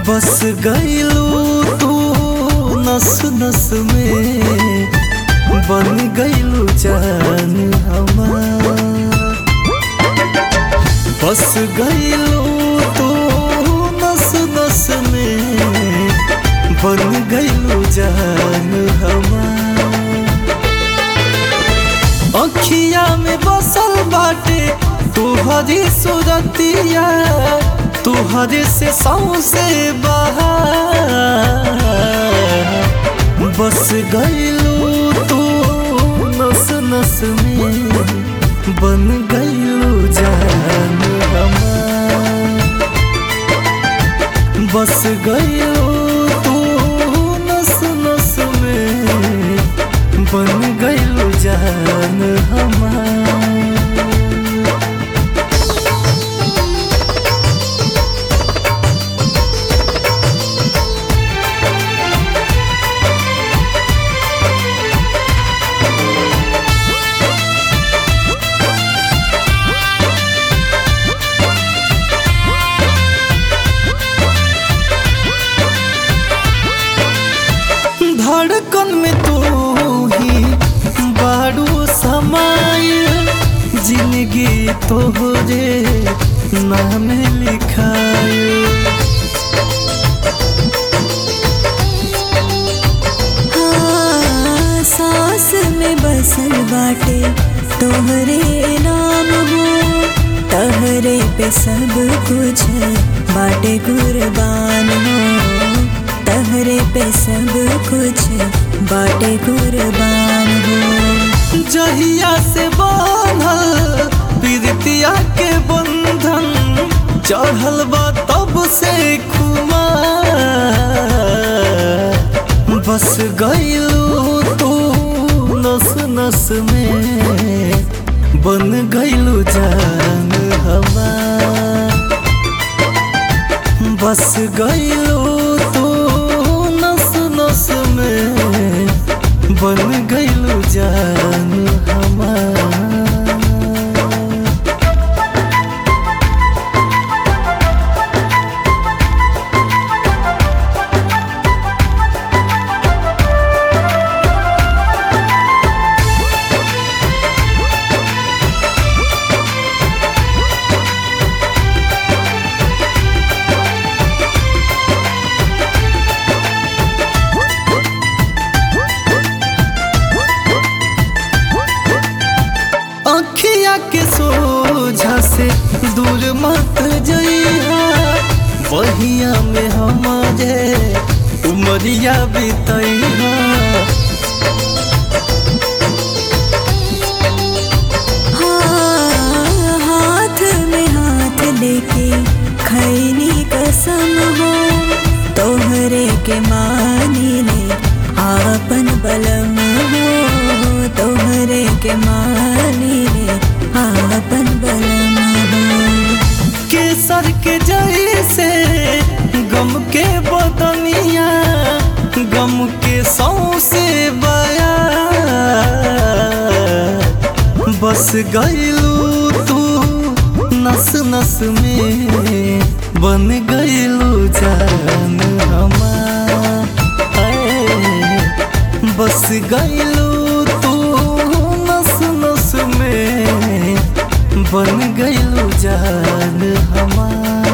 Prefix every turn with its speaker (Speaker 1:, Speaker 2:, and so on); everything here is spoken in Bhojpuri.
Speaker 1: बस गईलू तू नस नस में, बन गईलू जान हमार। बस गईलू तू नस नस में, बन गईलू जान हमार। अखिया में बसल बाटे तुहरी सूरतिया, तुहरे से सौंसे बहार। बस गईलू तू नस नस में, बन गईलू जान हमार। बस गईलू तू नस नस में, बन गईलू जान हमार। धड़कन में तू ही बारू समाइल, जिंदगी तोहरे नाम लिखाइल।
Speaker 2: हाँ, सांस में बसल बाटे तोहरे नाम हो, तहरे पे सब कुछ बाटे कुर्बान हो, तहरे पे सब कुछ बाटे कुर्बान हो।
Speaker 1: जहिया से बांधल प्रीतिया के बंधन, चढ़ल बा तब से खुमार। बस गईलू तू नस नस में, बन गईलू जान हमार। बस गईलू तू नस नस में, बन गईलू जान हमार। अखिया के सोझा से दूर मत जइहा, बहिया में हमारे उमरिया बितइहा।
Speaker 2: हाँ, हाथ में हाथ लेके खैनी कसम हो, तोहरे के मानी ले आपन बलम हो, तोहरे के मानी ले आपन बलम हो।
Speaker 1: केसर के जैसे गम के बदनिया, गम के सौंसे बया। बस गईलू तू नस नस में, बन गईलू जान हमार। बस गईलू तू नस नस में, बन गईलू जान हमार।